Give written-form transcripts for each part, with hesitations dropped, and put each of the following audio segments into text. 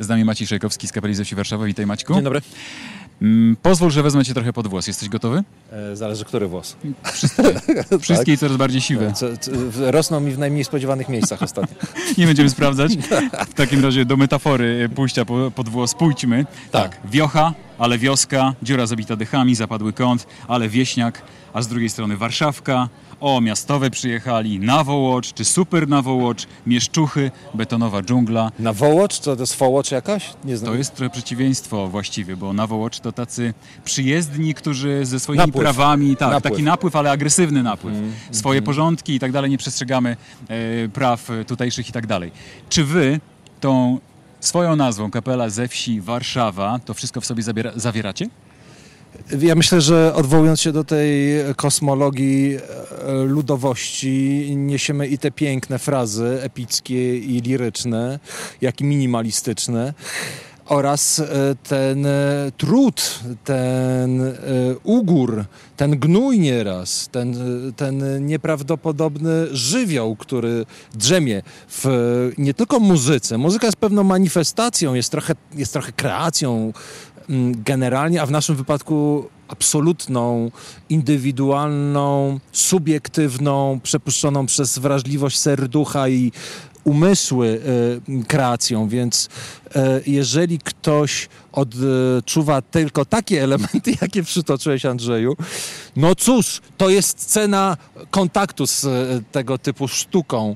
Z nami Maciej Szajkowski z Kapeli ze Wsi Warszawa. Witaj, Maćku. Dzień dobry. Pozwól, że wezmę cię trochę pod włos. Jesteś gotowy? Zależy, który włos. Wszystkie i coraz bardziej siwe. Rosną mi w najmniej spodziewanych miejscach ostatnio. Nie będziemy sprawdzać. W takim razie do metafory pójścia pod włos pójdźmy. Tak, wiocha, ale wioska, dziura zabita dechami, zapadły kąt, ale wieśniak, a z drugiej strony Warszawka. O, miastowe przyjechali, Nawołocz, czy super Nawołocz, Mieszczuchy, betonowa dżungla. Nawołocz? Co to jest Fołocz jakaś? Nie znam. To jest trochę przeciwieństwo właściwie, bo Nawołocz to tacy przyjezdni, którzy ze swoimi prawami, taki napływ, ale agresywny napływ. Swoje porządki i tak dalej, nie przestrzegamy praw tutejszych i tak dalej. Czy wy tą swoją nazwą, Kapela ze Wsi Warszawa, to wszystko w sobie zawieracie? Ja myślę, że odwołując się do tej kosmologii ludowości, niesiemy i te piękne frazy epickie i liryczne, jak i minimalistyczne, oraz ten trud, ten ugór, ten gnój nieraz, ten nieprawdopodobny żywioł, który drzemie w nie tylko muzyce. Muzyka jest pewną manifestacją, jest trochę kreacją generalnie, a w naszym wypadku absolutną, indywidualną, subiektywną, przepuszczoną przez wrażliwość serducha i umysły kreacją, więc jeżeli ktoś odczuwa tylko takie elementy, jakie przytoczyłeś, Andrzeju, no cóż, to jest cena kontaktu z tego typu sztuką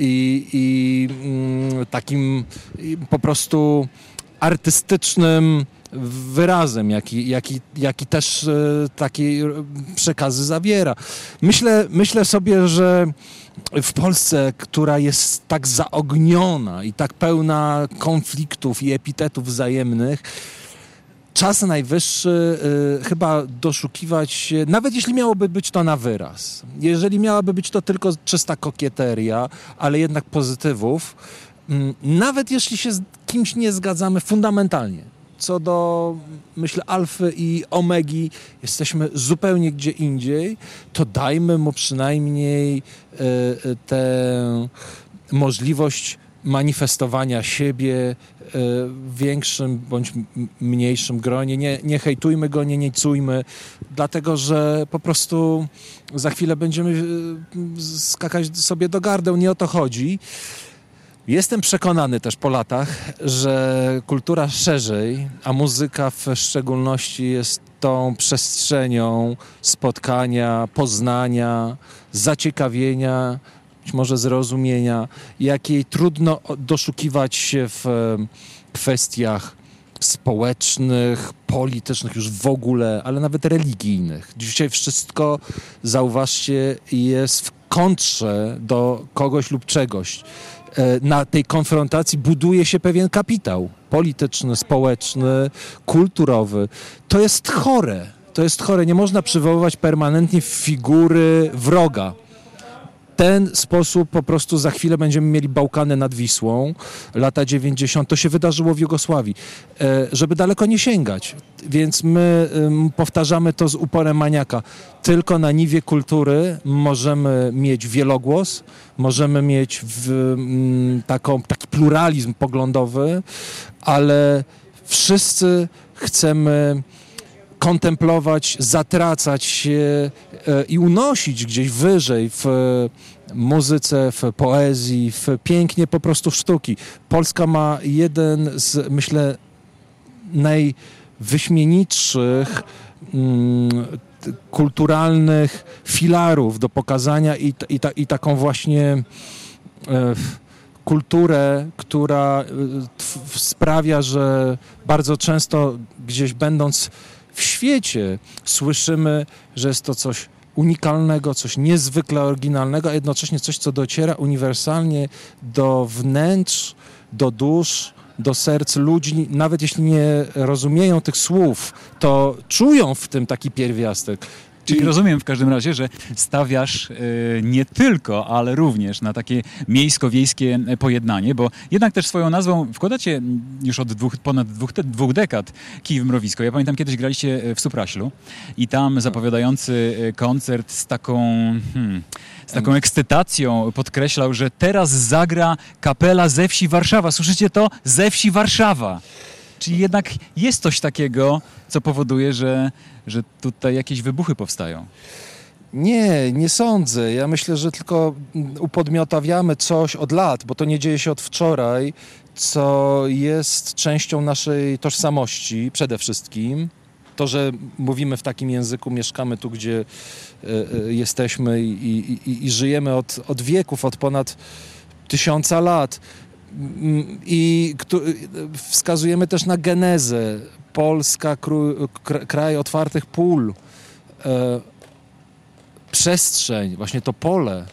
i takim po prostu artystycznym wyrazem, jaki też takie przekazy zawiera. Myślę sobie, że w Polsce, która jest tak zaogniona i tak pełna konfliktów i epitetów wzajemnych, czas najwyższy chyba doszukiwać się, nawet jeśli miałoby być to na wyraz, jeżeli miałaby być to tylko czysta kokieteria, ale jednak pozytywów, nawet jeśli się z kimś nie zgadzamy fundamentalnie, co do, myślę, alfy i omegi, jesteśmy zupełnie gdzie indziej, to dajmy mu przynajmniej tę możliwość manifestowania siebie w większym bądź mniejszym gronie. Nie hejtujmy go, nie nicujmy, dlatego że po prostu za chwilę będziemy skakać sobie do gardeł. Nie o to chodzi. Jestem przekonany też po latach, że kultura szerzej, a muzyka w szczególności jest tą przestrzenią spotkania, poznania, zaciekawienia, być może zrozumienia, jakiej trudno doszukiwać się w kwestiach społecznych, politycznych już w ogóle, ale nawet religijnych. Dzisiaj wszystko, zauważcie, jest w kontrze do kogoś lub czegoś. Na tej konfrontacji buduje się pewien kapitał polityczny, społeczny, kulturowy. To jest chore. Nie można przywoływać permanentnie figury wroga. Ten sposób po prostu za chwilę będziemy mieli Bałkany nad Wisłą, lata 90. To się wydarzyło w Jugosławii, żeby daleko nie sięgać. Więc my powtarzamy to z uporem maniaka. Tylko na niwie kultury możemy mieć wielogłos, możemy mieć taki pluralizm poglądowy, ale wszyscy chcemy kontemplować, zatracać się i unosić gdzieś wyżej w muzyce, w poezji, w pięknie po prostu sztuki. Polska ma jeden z, myślę, najwyśmienitszych kulturalnych filarów do pokazania i taką właśnie kulturę, która sprawia, że bardzo często gdzieś będąc w świecie słyszymy, że jest to coś unikalnego, coś niezwykle oryginalnego, a jednocześnie coś, co dociera uniwersalnie do wnętrz, do dusz, do serc ludzi. Nawet jeśli nie rozumieją tych słów, to czują w tym taki pierwiastek. Czyli rozumiem w każdym razie, że stawiasz nie tylko, ale również na takie miejsko-wiejskie pojednanie, bo jednak też swoją nazwą wkładacie już od ponad dwóch dekad kij w mrowisko. Ja pamiętam, kiedyś graliście w Supraślu i tam zapowiadający koncert z taką ekscytacją podkreślał, że teraz zagra kapela ze wsi Warszawa. Słyszycie to? Ze wsi Warszawa. Czyli jednak jest coś takiego, co powoduje, że tutaj jakieś wybuchy powstają. Nie sądzę. Ja myślę, że tylko upodmiotawiamy coś od lat, bo to nie dzieje się od wczoraj, co jest częścią naszej tożsamości przede wszystkim. To, że mówimy w takim języku, mieszkamy tu, gdzie jesteśmy i żyjemy od wieków, od ponad 1000 lat. I wskazujemy też na genezę. Polska, kraj otwartych pól, przestrzeń, właśnie to pole.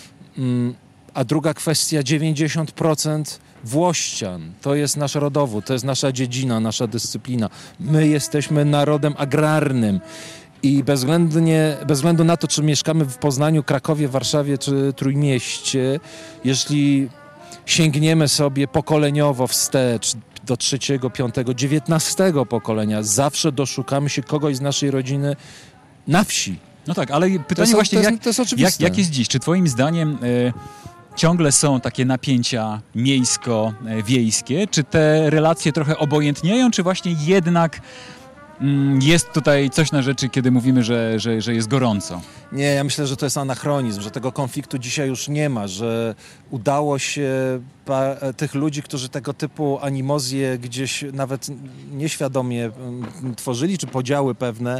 A druga kwestia, 90% Włościan. To jest nasz rodowód, to jest nasza dziedzina, nasza dyscyplina. My jesteśmy narodem agrarnym. I bez względu na to, czy mieszkamy w Poznaniu, Krakowie, Warszawie czy Trójmieście, jeśli sięgniemy sobie pokoleniowo wstecz do 3., 5., 19 pokolenia, zawsze doszukamy się kogoś z naszej rodziny na wsi. No tak, ale pytanie właśnie, jak jest dziś? Czy twoim zdaniem ciągle są takie napięcia miejsko-wiejskie? Czy te relacje trochę obojętnieją, czy właśnie jednak jest tutaj coś na rzeczy, kiedy mówimy, że jest gorąco? Nie, ja myślę, że to jest anachronizm, że tego konfliktu dzisiaj już nie ma, że udało się tych ludzi, którzy tego typu animozje gdzieś nawet nieświadomie tworzyli, czy podziały pewne,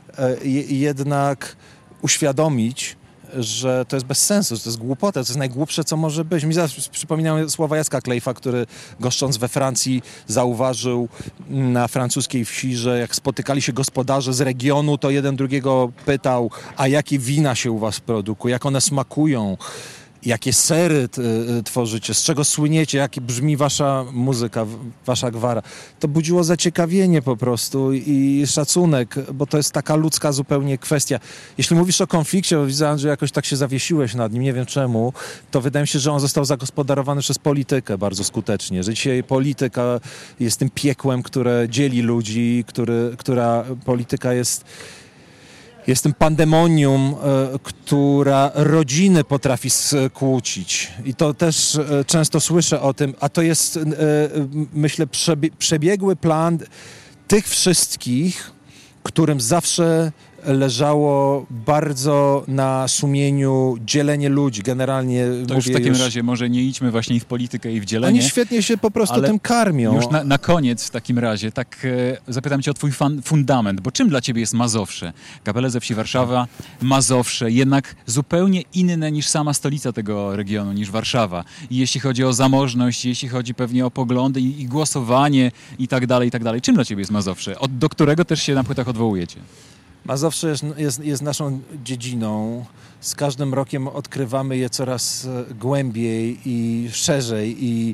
jednak uświadomić, że to jest bez sensu, że to jest głupota, to jest najgłupsze, co może być. Mi zaraz przypominają słowa Jacka Klejfa, który goszcząc we Francji zauważył na francuskiej wsi, że jak spotykali się gospodarze z regionu, to jeden drugiego pytał, a jakie wina się u was produkuje, jak one smakują, jakie sery tworzycie, z czego słyniecie, jak brzmi wasza muzyka, wasza gwara. To budziło zaciekawienie po prostu i szacunek, bo to jest taka ludzka zupełnie kwestia. Jeśli mówisz o konflikcie, bo widzę, że jakoś tak się zawiesiłeś nad nim, nie wiem czemu, to wydaje mi się, że on został zagospodarowany przez politykę bardzo skutecznie, że dzisiaj polityka jest tym piekłem, które dzieli ludzi, która polityka jest tym pandemonium, która rodziny potrafi skłócić. I to też często słyszę o tym, a to jest, myślę, przebiegły plan tych wszystkich, którym zawsze leżało bardzo na sumieniu dzielenie ludzi. Generalnie to już w takim razie może nie idźmy właśnie w politykę i w dzielenie. Oni świetnie się po prostu tym karmią. Już na koniec w takim razie tak zapytam cię o twój fundament, bo czym dla ciebie jest Mazowsze? Kapela ze wsi Warszawa, Mazowsze, jednak zupełnie inne niż sama stolica tego regionu, niż Warszawa. I jeśli chodzi o zamożność, jeśli chodzi pewnie o poglądy i głosowanie i tak dalej, i tak dalej. Czym dla ciebie jest Mazowsze? Do którego też się na płytach odwołujecie? Mazowsze jest naszą dziedziną. Z każdym rokiem odkrywamy je coraz głębiej i szerzej i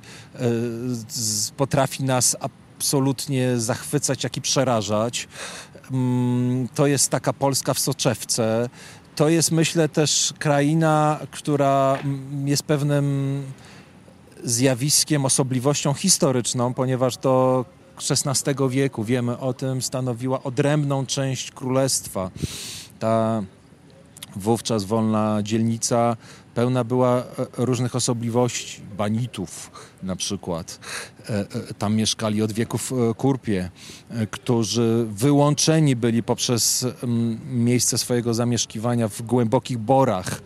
potrafi nas absolutnie zachwycać, jak i przerażać. To jest taka Polska w soczewce. To jest, myślę, też kraina, która jest pewnym zjawiskiem, osobliwością historyczną, ponieważ do XVI wieku, wiemy o tym, stanowiła odrębną część królestwa. Ta wówczas wolna dzielnica pełna była różnych osobliwości, banitów na przykład. Tam mieszkali od wieków kurpie, którzy wyłączeni byli poprzez miejsce swojego zamieszkiwania w głębokich borach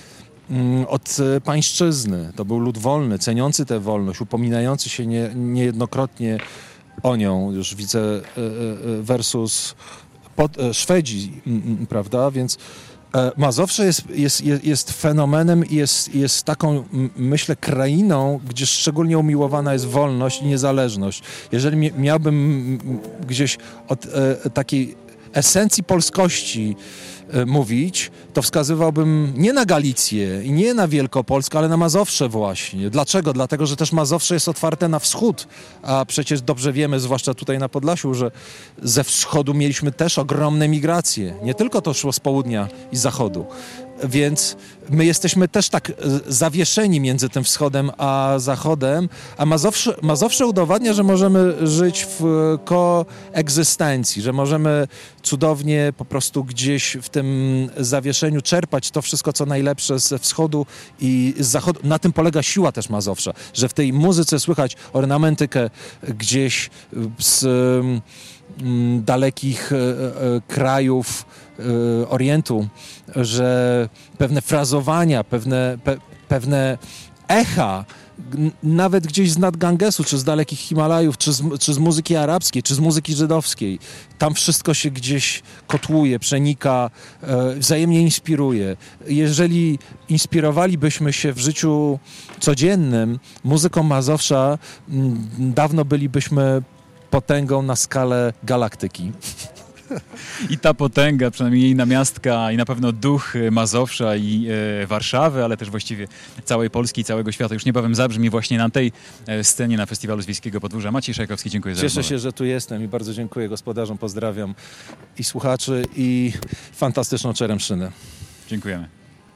od pańszczyzny. To był lud wolny, ceniący tę wolność, upominający się niejednokrotnie o nią. Już widzę versus Szwedzi, prawda? Więc Mazowsze jest fenomenem i jest taką, myślę, krainą, gdzie szczególnie umiłowana jest wolność i niezależność. Jeżeli miałbym gdzieś od takiej esencji polskości mówić, to wskazywałbym nie na Galicję i nie na Wielkopolskę, ale na Mazowsze właśnie. Dlaczego? Dlatego, że też Mazowsze jest otwarte na wschód, a przecież dobrze wiemy, zwłaszcza tutaj na Podlasiu, że ze wschodu mieliśmy też ogromne migracje. Nie tylko to szło z południa i zachodu. Więc my jesteśmy też tak zawieszeni między tym wschodem a zachodem, a Mazowsze udowadnia, że możemy żyć w koegzystencji, że możemy cudownie po prostu gdzieś w tym zawieszeniu czerpać to wszystko, co najlepsze ze wschodu i z zachodu. Na tym polega siła też Mazowsza, że w tej muzyce słychać ornamentykę gdzieś z dalekich krajów Orientu, że pewne frazowania, pewne echa, nawet gdzieś z nad Gangesu, czy z dalekich Himalajów, czy z muzyki arabskiej, czy z muzyki żydowskiej. Tam wszystko się gdzieś kotłuje, przenika, wzajemnie inspiruje. Jeżeli inspirowalibyśmy się w życiu codziennym muzyką Mazowsza, dawno bylibyśmy potęgą na skalę galaktyki. I ta potęga, przynajmniej jej namiastka i na pewno duch Mazowsza i Warszawy, ale też właściwie całej Polski i całego świata już niebawem zabrzmi właśnie na tej scenie na Festiwalu z Wiejskiego Podwórza. Maciej Szajkowski, dziękuję za rozmowę. Cieszę się, że tu jestem i bardzo dziękuję gospodarzom, pozdrawiam i słuchaczy i fantastyczną Czeremszynę. Dziękujemy.